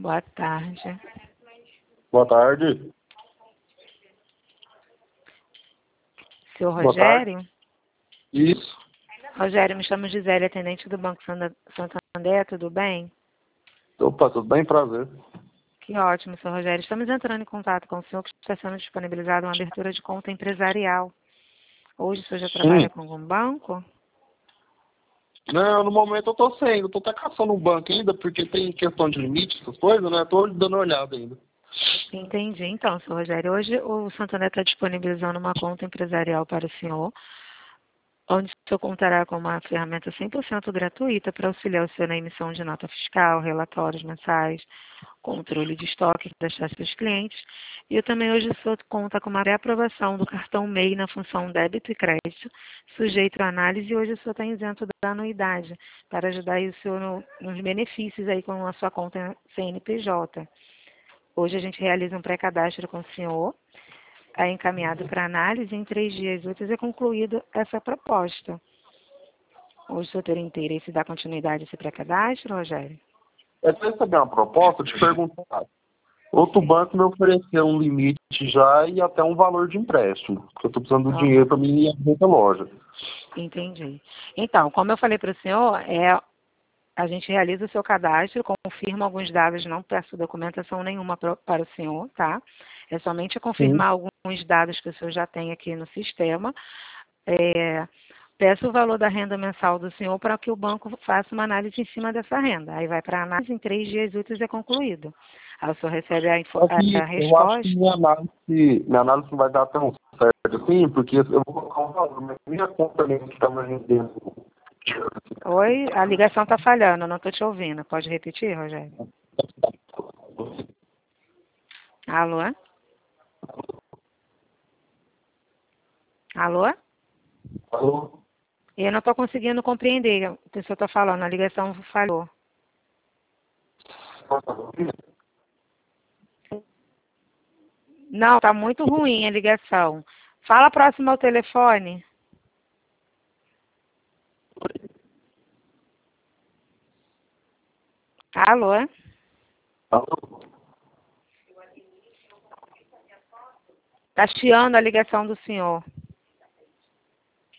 Boa tarde. Boa tarde. Seu Boa tarde. Rogério? Isso. Rogério, me chamo Gisele, atendente do Banco Santander, tudo bem? Opa, tudo bem? Prazer. Que ótimo, seu Rogério. Estamos entrando em contato com o senhor que está sendo disponibilizada uma abertura de conta empresarial. Hoje o senhor já trabalha Sim. com algum banco? Não, no momento eu tô sem, eu tô até caçando um banco ainda, porque tem questão de limite, essas coisas, né? Tô dando uma olhada ainda. Entendi. Então, seu Rogério, hoje o Santander está disponibilizando uma conta empresarial para o senhor, onde o senhor contará com uma ferramenta 100% gratuita para auxiliar o senhor na emissão de nota fiscal, relatórios mensais, controle de estoque das taxas dos clientes. E eu também hoje o senhor conta com uma reaprovação do cartão MEI na função débito e crédito, sujeito à análise, e hoje o senhor está isento da anuidade, para ajudar aí o senhor nos benefícios aí com a sua conta CNPJ. Hoje a gente realiza um pré-cadastro com o senhor, é encaminhado para análise, em 3 dias úteis é concluído essa proposta. Hoje o senhor teria interesse em dar continuidade a esse pré-cadastro, Rogério? Eu recebi uma proposta de perguntar. Outro banco me ofereceu um limite já e até um valor de empréstimo. Eu estou precisando do dinheiro para mim abrir a loja. Entendi. Então, como eu falei para o senhor, a gente realiza o seu cadastro, confirma alguns dados, não peço documentação nenhuma para o senhor, tá? É somente confirmar alguns dados que o senhor já tem aqui no sistema. Peço o valor da renda mensal do senhor para que o banco faça uma análise em cima dessa renda. Aí vai para a análise, em 3 dias úteis é concluído. Aí o senhor recebe a Eu acho que resposta. minha análise não vai dar tão certo assim, porque eu vou colocar um valor, mas minha conta mesmo que está me rendendo. Oi, a ligação está falhando, não estou te ouvindo. Pode repetir, Rogério? Alô? Alô? Alô? Eu não estou conseguindo compreender o que o senhor está falando, a ligação falhou. Não, está muito ruim a ligação. Fala próximo ao telefone. Alô? Alô? Está chiando a ligação do senhor.